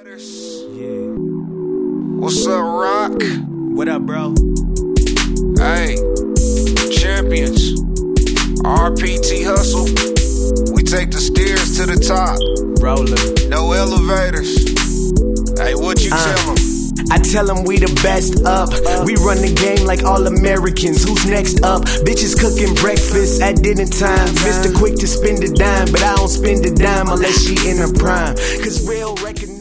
Yeah. What's up, Rock? What up, bro? Hey, champions. RPT hustle. We take the stairs to the top. Rollin'. No elevators. Hey, what you tell them? I tell them we the best up. We run the game like all Americans. Who's next up? Bitches cooking breakfast at dinner time. Mr. Quick to spend a dime, but I don't spend a dime unless she in her prime. Cause real recognition